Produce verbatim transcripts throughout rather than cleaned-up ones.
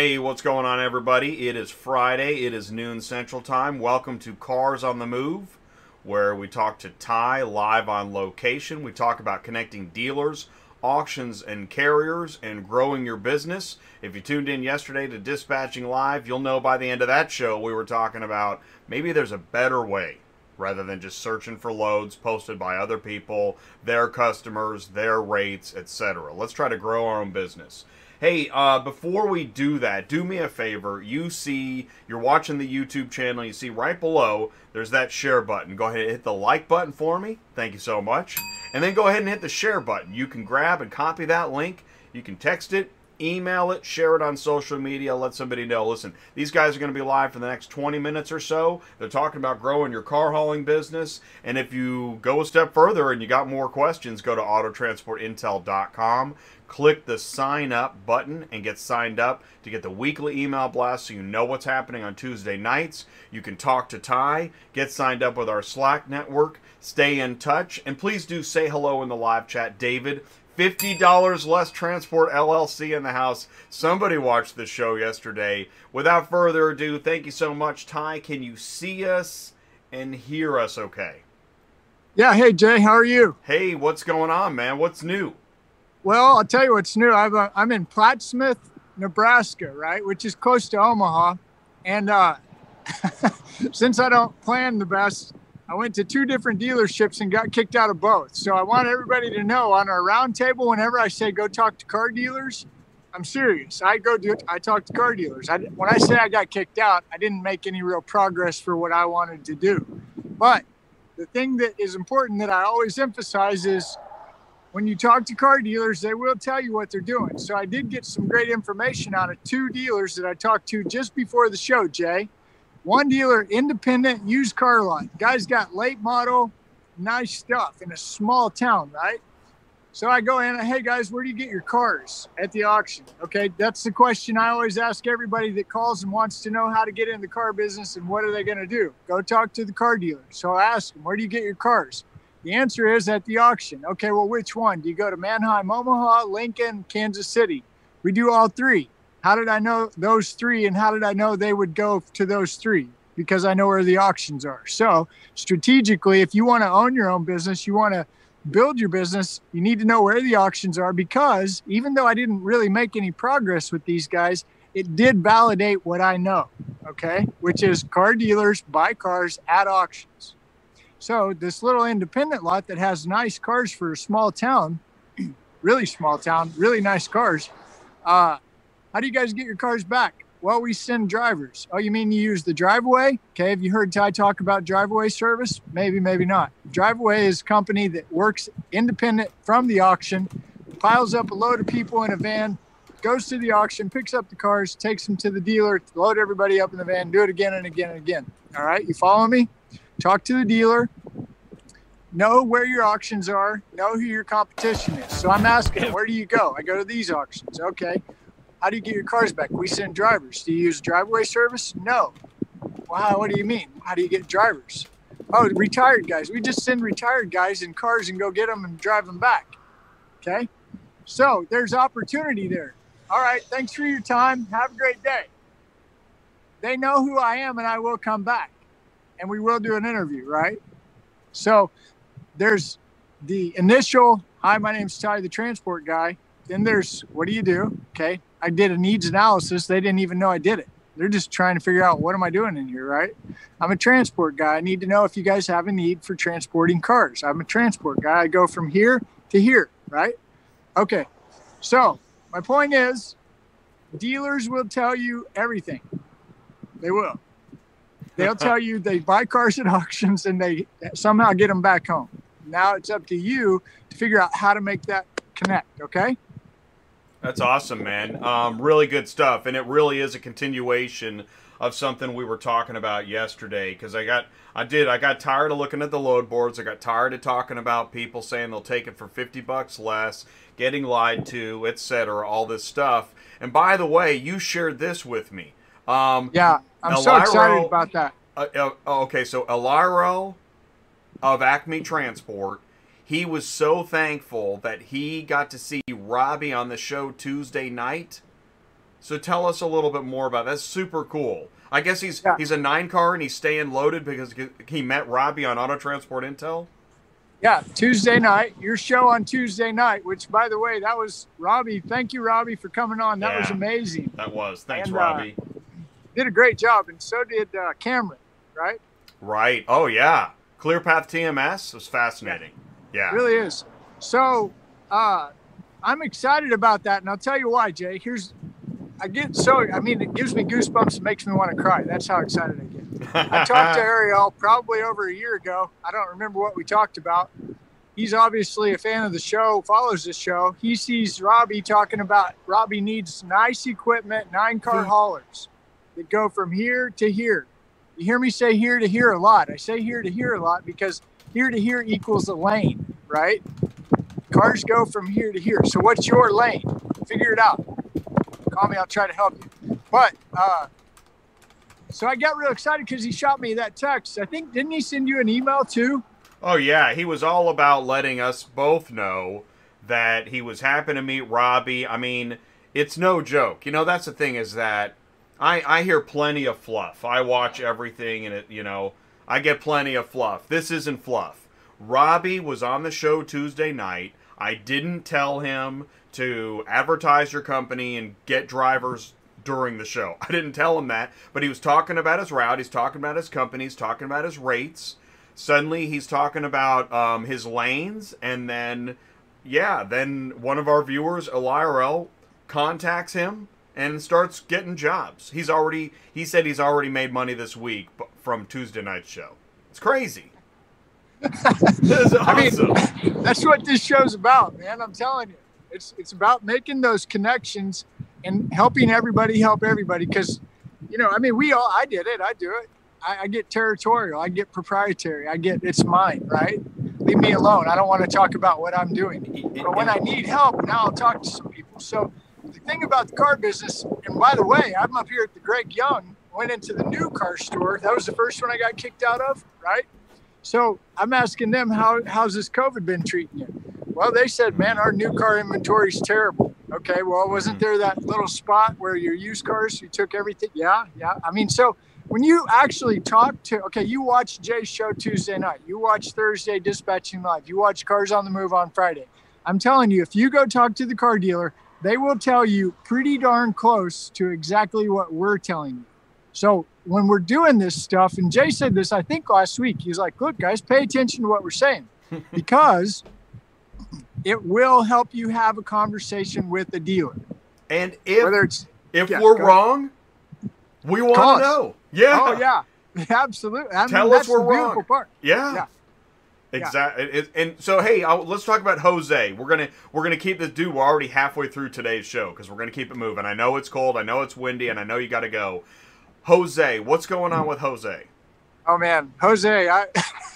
Hey, what's going on, everybody? It is Friday. It is noon Central Time. Welcome to Cars on the Move, where we talk to Ty live on location. We talk about connecting dealers, auctions, and carriers and growing your business. If you tuned in yesterday to Dispatching Live, you'll know by the end of that show we were talking about maybe there's a better way rather than just searching for loads posted by other people, their customers, their rates, et cetera. Let's try to grow our own business. Hey, uh, before we do that, do me a favor. You see, you're watching the YouTube channel. You see right below, there's that share button. Go ahead and hit the like button for me. Thank you so much. And then go ahead and hit the share button. You can grab and copy that link. You can text it, email it, share it on social media. Let somebody know. Listen, these guys are going to be live for the next twenty minutes or so. They're talking about growing your car hauling business. And if you go a step further and you got more questions, go to auto transport intel dot com. Click the sign up button and get signed up to get the weekly email blast so you know what's happening on Tuesday nights. You can talk to Ty, get signed up with our Slack network, stay in touch, and please do say hello in the live chat. David, fifty dollars Less Transport L L C in the house. Somebody watched the show yesterday. Without further ado, thank you so much. Ty, can you see us and hear us okay? Yeah, hey Jay, how are you? Hey, what's going on, man? What's new? Well, I'll tell you what's new. I've, uh, I'm in Plattsmouth, Nebraska, right, which is close to Omaha. And uh, since I don't plan the best, I went to two different dealerships and got kicked out of both. So I want everybody to know on our roundtable, whenever I say go talk to car dealers, I'm serious. I go do I talk to car dealers. I, when I say I got kicked out, I didn't make any real progress for what I wanted to do. But the thing that is important that I always emphasize is when you talk to car dealers, they will tell you what they're doing. So I did get some great information out of two dealers that I talked to just before the show, Jay. One dealer, independent used car lot. Guy's got late model, nice stuff in a small town, right? So I go in, hey guys, where do you get your cars? At the auction. Okay, that's the question I always ask everybody that calls and wants to know how to get in the car business and what are they gonna do? Go talk to the car dealer. So I ask them, where do you get your cars? The answer is at the auction. Okay, well, which one? Do you go to Manheim, Omaha, Lincoln, Kansas City? We do all three. How did I know those three, and how did I know they would go to those three? Because I know where the auctions are. So strategically, if you want to own your own business, you want to build your business, you need to know where the auctions are, because even though I didn't really make any progress with these guys, it did validate what I know, okay? Which is car dealers buy cars at auctions. So this little independent lot that has nice cars for a small town, really small town, really nice cars. Uh, how do you guys get your cars back? Well, we send drivers. Oh, you mean you use the Driveway? Okay, have you heard Ty talk about Driveway service? Maybe, maybe not. Driveway is a company that works independent from the auction, piles up a load of people in a van, goes to the auction, picks up the cars, takes them to the dealer, load everybody up in the van, do it again and again and again. All right, you follow me? Talk to the dealer, know where your auctions are, know who your competition is. So I'm asking, where do you go? I go to these auctions. Okay. How do you get your cars back? We send drivers. Do you use Driveway service? No. Wow, what do you mean? How do you get drivers? Oh, retired guys. We just send retired guys in cars and go get them and drive them back. Okay. So there's opportunity there. All right. Thanks for your time. Have a great day. They know who I am and I will come back. And we will do an interview, right? So there's the initial, hi, my name's Ty, the transport guy. Then there's, what do you do? Okay, I did a needs analysis. They didn't even know I did it. They're just trying to figure out, what am I doing in here, right? I'm a transport guy. I need to know if you guys have a need for transporting cars. I'm a transport guy. I go from here to here, right? Okay, so my point is, dealers will tell you everything. They will. They'll tell you they buy cars at auctions and they somehow get them back home. Now it's up to you to figure out how to make that connect, okay? That's awesome, man. Um, really good stuff. And it really is a continuation of something we were talking about yesterday, because I got, I did, I got tired of looking at the load boards. I got tired of talking about people saying they'll take it for fifty bucks less, getting lied to, et cetera, all this stuff. And by the way, you shared this with me. Um, yeah, I'm Eliro, so excited about that. Uh, uh, okay, so Eliro of Acme Transport, he was so thankful that he got to see Robbie on the show Tuesday night. So tell us a little bit more about that. That's super cool. I guess he's Yeah. he's a nine car and he's staying loaded because he met Robbie on Auto Transport Intel. Yeah, Tuesday night, your show on Tuesday night, which, by the way, that was Robbie. Thank you, Robbie, for coming on. That Yeah, was amazing. That was. Thanks, And, uh, Robbie. Did a great job, and so did uh, Cameron, right? Right. Oh, yeah. ClearPath T M S was fascinating. Yeah. It really is. So uh, I'm excited about that, and I'll tell you why, Jay. Here's, I get so, I mean, it gives me goosebumps and makes me want to cry. That's how excited I get. I talked to Ariel probably over a year ago. I don't remember what we talked about. He's obviously a fan of the show, follows the show. He sees Robbie talking about Robbie needs nice equipment, nine car haulers that go from here to here. You hear me say here to here a lot. I say here to here a lot because here to here equals a lane, right? Cars go from here to here. So what's your lane? Figure it out. Call me, I'll try to help you. But, uh, so I got real excited because he shot me that text. I think, didn't he send you an email too? Oh, yeah. He was all about letting us both know that he was happy to meet Robbie. I mean, it's no joke. You know, that's the thing is that I, I hear plenty of fluff. I watch everything and, it, you know, I get plenty of fluff. This isn't fluff. Robbie was on the show Tuesday night. I didn't tell him to advertise your company and get drivers during the show. I didn't tell him that, but he was talking about his route. He's talking about his company. He's talking about his rates. Suddenly, he's talking about um, his lanes, and then, yeah, then one of our viewers, Eliarel, contacts him and starts getting jobs. He's already, he said he's already made money this week from Tuesday night's show. It's crazy. This is awesome. I mean, that's what this show's about, man. I'm telling you. It's it's about making those connections and helping everybody help everybody. Because, you know, I mean, we all, I did it. I do it. I, I get territorial. I get proprietary. I get, it's mine, right? Leave me alone. I don't want to talk about what I'm doing. But when I need help, now I'll talk to some people. So the thing about the car business, and by the way, I'm up here at the Greg Young, went into the new car store. That was the first one I got kicked out of, right? So I'm asking them, how how's this COVID been treating you? Well, they said, man, our new car inventory is terrible. Okay, well, wasn't there that little spot where your used cars, you took everything? Yeah, yeah. I mean, so when you actually talk to, okay, you watch Jay's show Tuesday night. You watch Thursday Dispatching Live. You watch Cars on the Move on Friday. I'm telling you, if you go talk to the car dealer, they will tell you pretty darn close to exactly what we're telling you. So when we're doing this stuff, and Jay said this, I think last week, he's like, look, guys, pay attention to what we're saying because it will help you have a conversation with the dealer. And if, Whether it's, if yeah, we're go wrong, we want Call to us. know. Yeah. Oh, yeah, absolutely. I Tell mean, us that's we're the beautiful wrong. part. Yeah. Yeah. Exactly. And so, hey, I'll, let's talk about Jose. We're gonna we're gonna keep this. Dude, we're already halfway through today's show because we're gonna keep it moving. I know it's cold. I know it's windy, and I know you got to go. Jose, what's going on with Jose? Oh man, Jose, I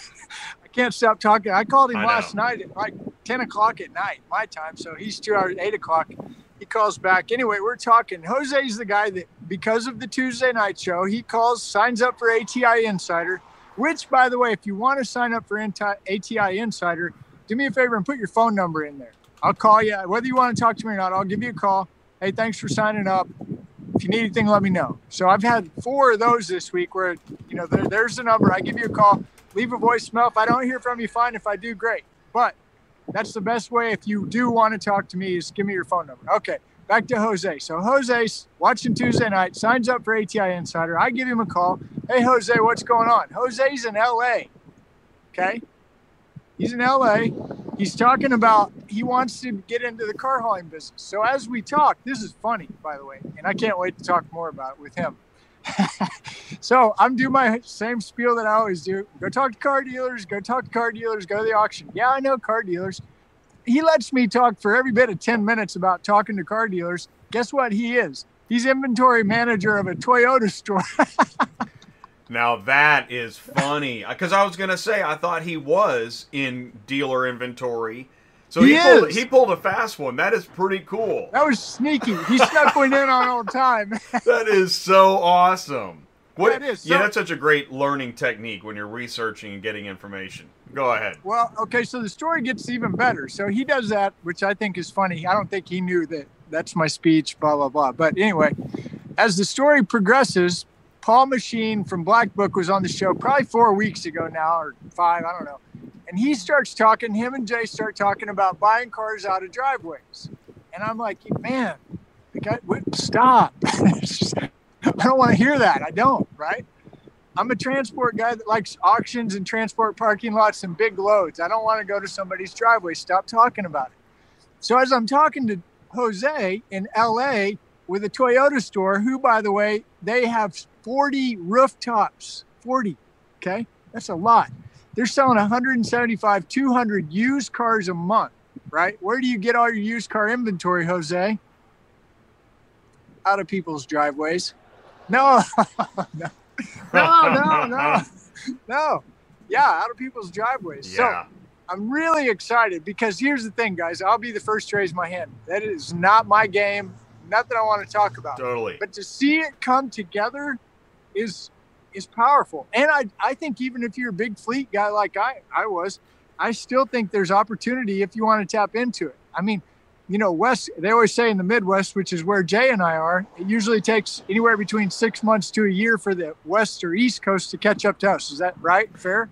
I can't stop talking. I called him I last know. night at like ten o'clock at night, my time. So he's two hours, eight o'clock. He calls back. Anyway, we're talking. Jose's the guy that, because of the Tuesday night show, he calls, signs up for A T I Insider, which, by the way, if you want to sign up for A T I Insider, do me a favor and put your phone number in there. I'll call you. Whether you want to talk to me or not, I'll give you a call. Hey, thanks for signing up. If you need anything, let me know. So I've had four of those this week where, you know, there, there's the number. I give you a call, leave a voicemail. If I don't hear from you, fine. If I do, great. But that's the best way. If you do want to talk to me, is give me your phone number. Okay, back to Jose. So Jose's watching Tuesday night, signs up for A T I Insider. I give him a call. Hey, Jose, what's going on? Jose's in L A. Okay? He's in L A. He's talking about he wants to get into the car hauling business. So as we talk, this is funny, by the way, and I can't wait to talk more about it with him. So I'm doing my same spiel that I always do. Go talk to car dealers, go talk to car dealers, go to the auction. Yeah, I know car dealers. He lets me talk for every bit of ten minutes about talking to car dealers. Guess what he is? He's inventory manager of a Toyota store. Now that is funny because I was gonna say I thought he was in dealer inventory, so he, He pulled is. he pulled a fast one. That is pretty cool. That was sneaky. He snuck one in on all the time. That is so awesome. What? That is. Yeah, So- that's such a great learning technique when you're researching and getting information. Go ahead. Well, okay, so the story gets even better. So he does that, which I think is funny. I don't think he knew that that's my speech, blah, blah, blah. But anyway, as the story progresses, Paul Machine from Black Book was on the show probably four weeks ago now, or five, I don't know. And he starts talking, him and Jay start talking about buying cars out of driveways. And I'm like, man, the guy, what, stop. Just, I don't want to hear that. I don't, right? I'm a transport guy that likes auctions and transport parking lots and big loads. I don't want to go to somebody's driveway. Stop talking about it. So as I'm talking to Jose in L A with a Toyota store, who, by the way, they have forty rooftops, forty, okay? That's a lot. They're selling one seventy-five, two hundred used cars a month, right? Where do you get all your used car inventory, Jose? Out of people's driveways. No, no, no, no, no, no. Yeah, out of people's driveways. Yeah. So I'm really excited because here's the thing, guys. I'll be the first to raise my hand. That is not my game. Nothing I want to talk about. Totally. But to see it come together is is powerful. And I I think even if you're a big fleet guy like I, I was, I still think there's opportunity if you want to tap into it. I mean, you know, West, they always say in the Midwest, which is where Jay and I are, it usually takes anywhere between six months to a year for the West or East Coast to catch up to us. Is that right? Fair?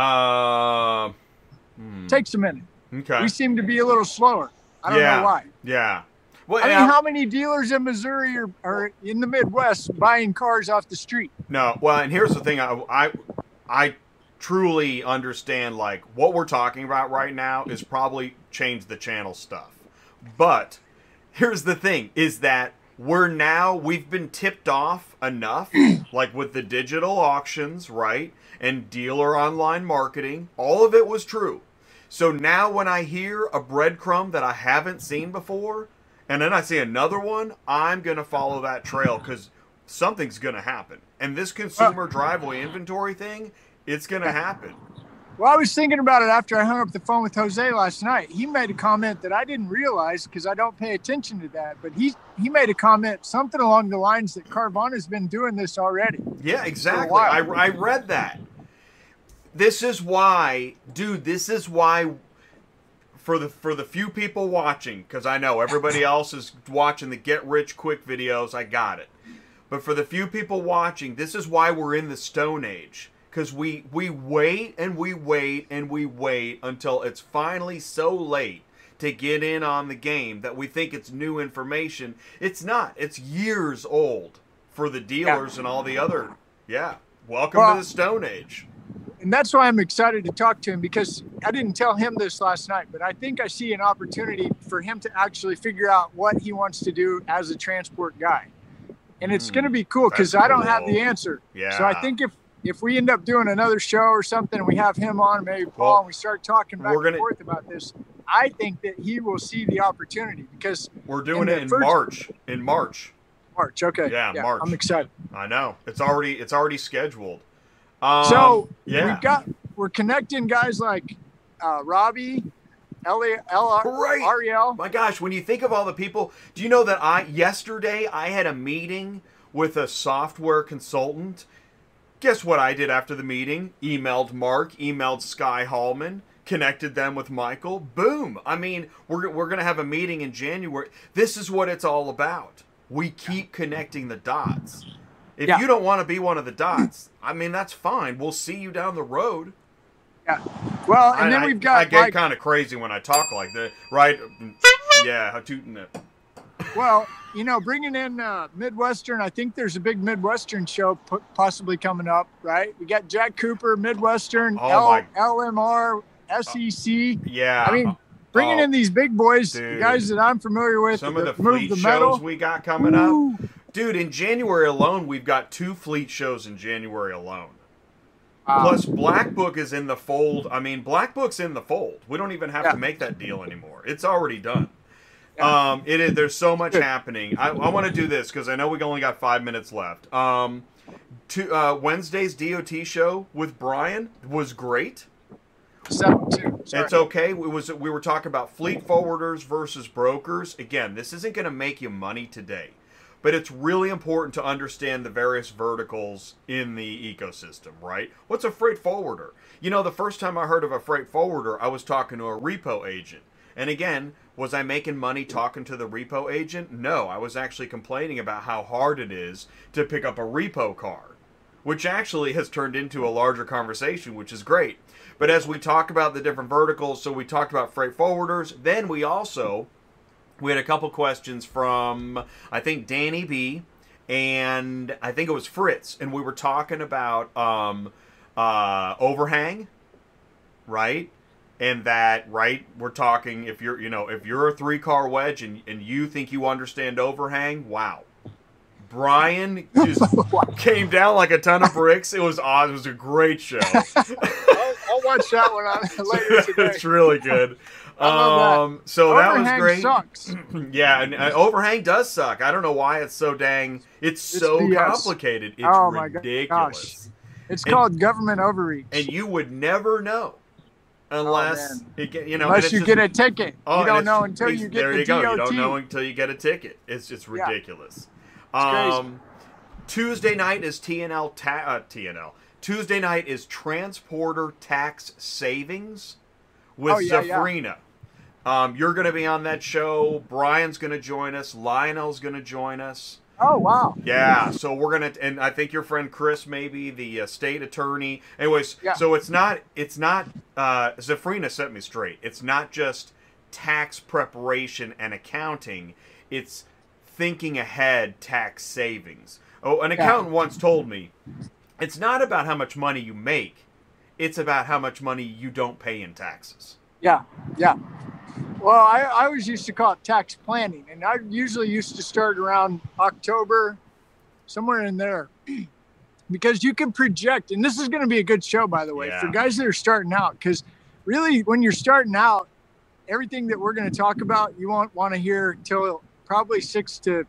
Uh, hmm. Takes a minute. Okay. We seem to be a little slower. I don't yeah. know why. Yeah. Well, I mean, now, how many dealers in Missouri are, are in the Midwest buying cars off the street? No. Well, and here's the thing. I, I, I truly understand, like, what we're talking about right now is probably change the channel stuff. But here's the thing, is that we're now, we've been tipped off enough, like with the digital auctions, right? And dealer online marketing. All of it was true. So now when I hear a breadcrumb that I haven't seen before, and then I see another one, I'm going to follow that trail because something's going to happen. And this consumer driveway inventory thing, it's going to happen. Well, I was thinking about it after I hung up the phone with Jose last night. He made a comment that I didn't realize because I don't pay attention to that. But he he made a comment, something along the lines that Carvana's been doing this already. Yeah, exactly. I, I read that. This is why, dude, this is why for the for the few people watching, because I know everybody else is watching the get-rich-quick videos. I got it. But for the few people watching, this is why we're in the Stone Age. Because we, we wait and we wait and we wait until it's finally so late to get in on the game that we think it's new information. It's not. It's years old for the dealers yeah. and all the other. Yeah. Welcome well, to the Stone Age. And that's why I'm excited to talk to him, because I didn't tell him this last night, but I think I see an opportunity for him to actually figure out what he wants to do as a transport guy. And it's mm, going to be cool because cool. I don't have the answer. Yeah. So I think if If we end up doing another show or something, and we have him on, maybe Paul, well, and we start talking back gonna, and forth about this, I think that he will see the opportunity because we're doing in it in first, March. In March. March, okay. Yeah, yeah, March. I'm excited. I know it's already it's already scheduled. Um, so yeah, we've got we're connecting guys like uh, Robbie, L A L right. Ariel. My gosh, when you think of all the people, do you know that I yesterday I had a meeting with a software consultant. Guess what I did after the meeting? Emailed Mark, emailed Sky Hallman, connected them with Michael. Boom. I mean, we're, we're going to have a meeting in January. This is what it's all about. We keep connecting the dots. If yeah. you don't want to be one of the dots, I mean, that's fine. We'll see you down the road. Yeah. Well, and I, then we've got... I, I get like, kind of crazy when I talk like that, right? Yeah, tooting it. Well, you know, bringing in uh, Midwestern, I think there's a big Midwestern show p- possibly coming up, right? We got Jack Cooper, Midwestern, oh L- my. L M R, S E C. Yeah. I mean, bringing oh, in these big boys, dude. guys that I'm familiar with. Some of the move fleet the shows metal. we got coming Ooh. up. Dude, in January alone, we've got two fleet shows in January alone. Um, Plus, Black Book is in the fold. I mean, Black Book's in the fold. We don't even have yeah. to make that deal anymore. It's already done. Um, it is. There's so much happening. I, I want to do this because I know we only got five minutes left. Um, to, uh, Wednesday's D O T show with Brian was great. Seven, two. Sorry. It's okay. It was. We were talking about fleet forwarders versus brokers. Again, this isn't going to make you money today, but it's really important to understand the various verticals in the ecosystem, right? What's a freight forwarder? You know, the first time I heard of a freight forwarder, I was talking to a repo agent. And again, was I making money talking to the repo agent? No, I was actually complaining about how hard it is to pick up a repo car, which actually has turned into a larger conversation, which is great. But as we talk about the different verticals, so we talked about freight forwarders, then we also, we had a couple questions from, I think, Danny B, and I think it was Fritz, and we were talking about um, uh, overhang, right? And that, right, we're talking, if you're, you know, if you're a three-car wedge and, and you think you understand overhang, wow. Brian just came down like a ton of bricks. It was awesome. It was a great show. I'll, I'll watch that one on later today. It's really good. I love um, that. So overhang that was great. Sucks. Yeah, and uh, overhang does suck. I don't know why it's so dang. It's, it's so B S. Complicated. It's oh ridiculous. My gosh. It's and, called government overreach. And you would never know. Unless oh, it get, you know, unless you just, get a ticket, oh, you don't know until you get there the you go. D O T. You don't know until you get a ticket. It's just ridiculous. Yeah. It's um, Tuesday night is T N L. Ta- uh, T N L. Tuesday night is Transporter Tax Savings with oh, yeah, Zafrina. Yeah. Um, you're going to be on that show. Brian's going to join us. Lionel's going to join us. Oh, wow. Yeah, so we're going to, and I think your friend Chris, maybe the uh, state attorney. Anyways, yeah. so it's not, it's not, uh, Zafrina set me straight. It's not just tax preparation and accounting. It's thinking ahead tax savings. Oh, an accountant yeah. once told me, it's not about how much money you make. It's about how much money you don't pay in taxes. Yeah, yeah. Well, I, I always used to call it tax planning, and I usually used to start around October, somewhere in there, because you can project, and this is going to be a good show, by the way, yeah. for guys that are starting out, because really, when you're starting out, everything that we're going to talk about, you won't want to hear till probably six to,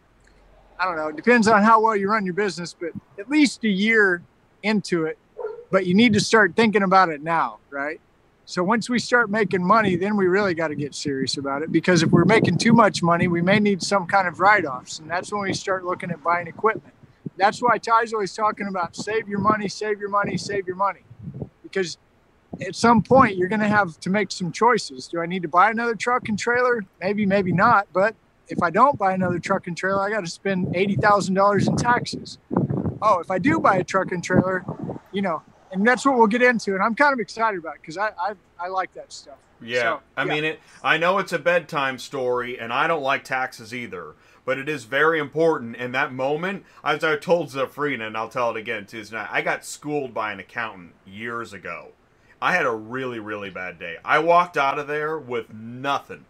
I don't know, it depends on how well you run your business, but at least a year into it, but you need to start thinking about it now, right? So once we start making money, then we really got to get serious about it, because if we're making too much money, we may need some kind of write-offs. And that's when we start looking at buying equipment. That's why Ty's always talking about save your money, save your money, save your money. Because at some point you're going to have to make some choices. Do I need to buy another truck and trailer? Maybe, maybe not. But if I don't buy another truck and trailer, I got to spend eighty thousand dollars in taxes. Oh, if I do buy a truck and trailer, you know, and that's what we'll get into, and I'm kind of excited about it because I, I I like that stuff. Yeah, so, I yeah. mean, it. I know it's a bedtime story, and I don't like taxes either, but it is very important. In that moment, as I told Zafrina, and I'll tell it again Tuesday night, I got schooled by an accountant years ago. I had a really, really bad day. I walked out of there with nothing,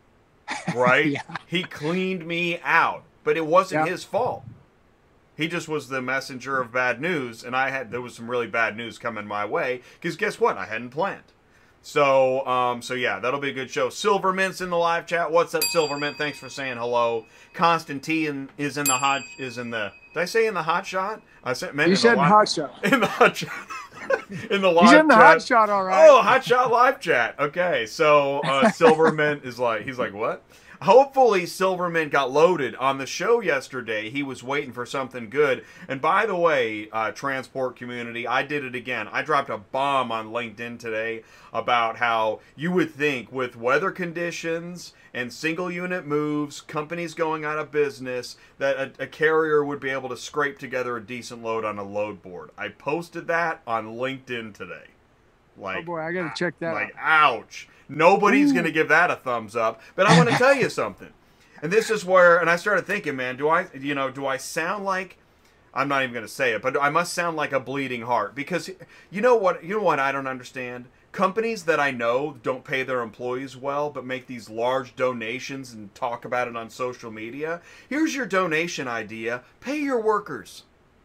right? yeah. He cleaned me out, but it wasn't yeah. his fault. He just was the messenger of bad news, and I had there was some really bad news coming my way, because guess what? I hadn't planned. So, um, so yeah, that'll be a good show. Silvermint's in the live chat. What's up, Silvermint? Thanks for saying hello. Constantine is in the hot is in the. Did I say in the hot shot? I said meant you in said the in hot shot. In the hot shot. in the live He's in the chat. hot shot, all right. Oh, hot shot live chat. Okay, so uh, Silvermint is like he's like what? Hopefully Silverman got loaded on the show yesterday. He was waiting for something good. And by the way, uh, transport community, I did it again. I dropped a bomb on LinkedIn today about how you would think with weather conditions and single unit moves, companies going out of business, that a, a carrier would be able to scrape together a decent load on a load board. I posted that on LinkedIn today. Like, oh boy, I gotta check that like, out. ouch. Nobody's Ooh. going to give that a thumbs up. But I want to tell you something. And this is where, and I started thinking, man, do I, you know, do I sound like, I'm not even going to say it, but I must sound like a bleeding heart. Because you know what, you know what I don't understand? Companies that I know don't pay their employees well, but make these large donations and talk about it on social media. Here's your donation idea. Pay your workers.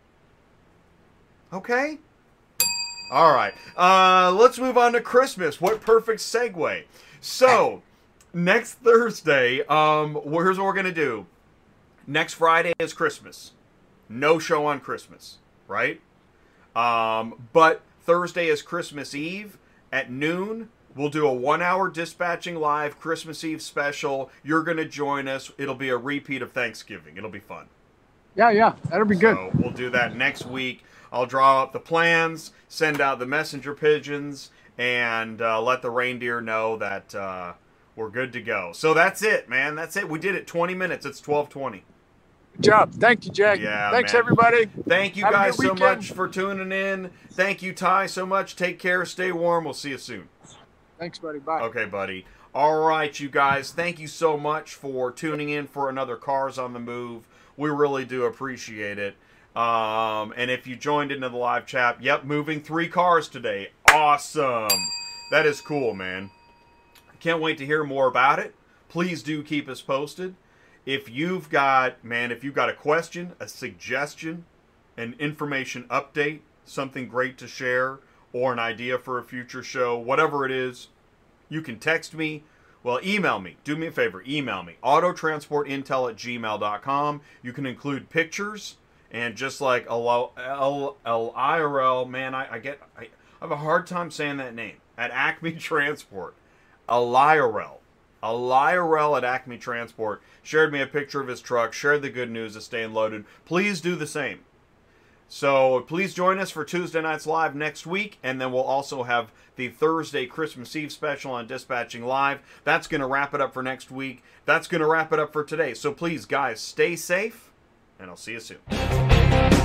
Okay? All right, uh, let's move on to Christmas. What perfect segue. So, next Thursday, um, here's what we're going to do. Next Friday is Christmas. No show on Christmas, right? Um, but Thursday is Christmas Eve at noon. We'll do a one-hour Dispatching Live Christmas Eve special. You're going to join us. It'll be a repeat of Thanksgiving. It'll be fun. Yeah, yeah, that'll be good. So we'll do that next week. I'll draw up the plans, send out the messenger pigeons, and uh, let the reindeer know that uh, we're good to go. So that's it, man. That's it. We did it. twenty minutes. It's twelve twenty. Good job. Thank you, Jack. Yeah, Thanks, man. everybody. Thank you Have a guys good so weekend. much for tuning in. Thank you, Ty, so much. Take care. Stay warm. We'll see you soon. Thanks, buddy. Bye. Okay, buddy. All right, you guys. Thank you so much for tuning in for another Cars on the Move. We really do appreciate it. Um, and if you joined into the live chat, yep, moving three cars today. Awesome. That is cool, man. Can't wait to hear more about it. Please do keep us posted. If you've got, man, if you've got a question, a suggestion, an information update, something great to share, or an idea for a future show, whatever it is, you can text me. Well, email me. Do me a favor. Email me. autotransportintel at gmail dot com. You can include pictures. And just like L I R L, man, I, I get, I, I have a hard time saying that name. At Acme Transport. L I R L. L I R L at Acme Transport shared me a picture of his truck, shared the good news of staying loaded. Please do the same. So please join us for Tuesday Nights Live next week, and then we'll also have the Thursday Christmas Eve special on Dispatching Live. That's going to wrap it up for next week. That's going to wrap it up for today. So please, guys, stay safe, and I'll see you soon.